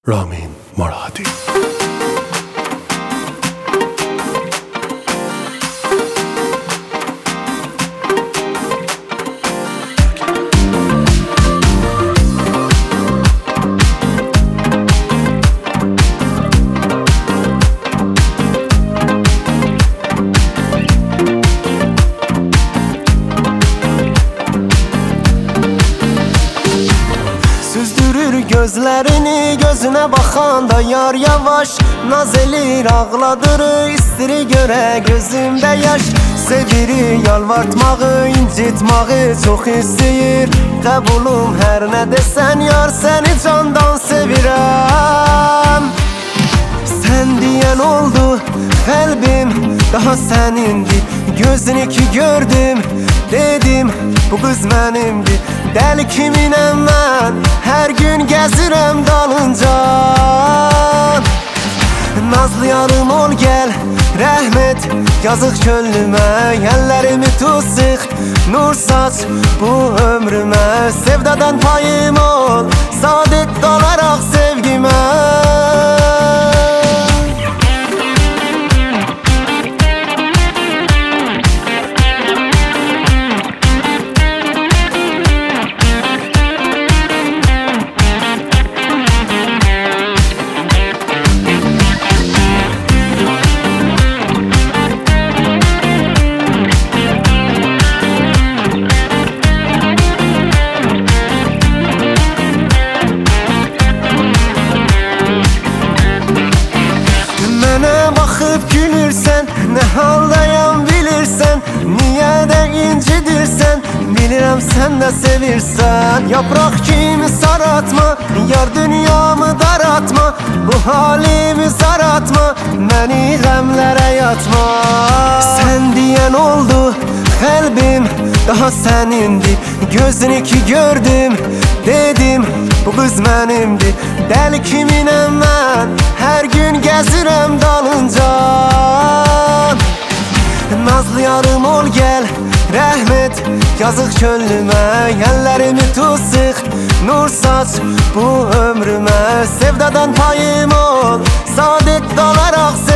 رامین مرادی. Süzdürür gözlerini, gözüne bakanda yar yavaş naz elir, ağladırır, istiri göre gözümde yaş. Seviri yalvartmağı, incitmağı çok isteyir. Qəbulum her ne desen yar, seni candan sevirəm. Sen diyen oldu kalbim daha senindi. Gözünü ki gördüm, dedim bu kız benimdi. Deli kiminem ben, her gün gezirem dalınca. Nazlı yarım ol gel, rahmet yazık gönlüme. Ellerimi tut sık, nur saç bu ömrüme. Sevdadan payım ol, saadet dalarak sevgime. Gülürsen, ne haldayam bilirsen, niye de incidirsen, bilirəm sen de sevirsen. Yaprak kimi saratma, yar dünyamı daratma, bu halimi saratma, beni gemlere yatma. Sen diyen oldu kalbim daha senindi. Gözünü ki gördüm, dedim bu kız benimdi. Deli kiminem ben, her gün gezirem dalınca. Nazlı yarım ol gel, rahmet yazık gönlüme. Ellerimi tut sık, nur saç bu ömrüme. Sevdadan payım ol, saadet dalarak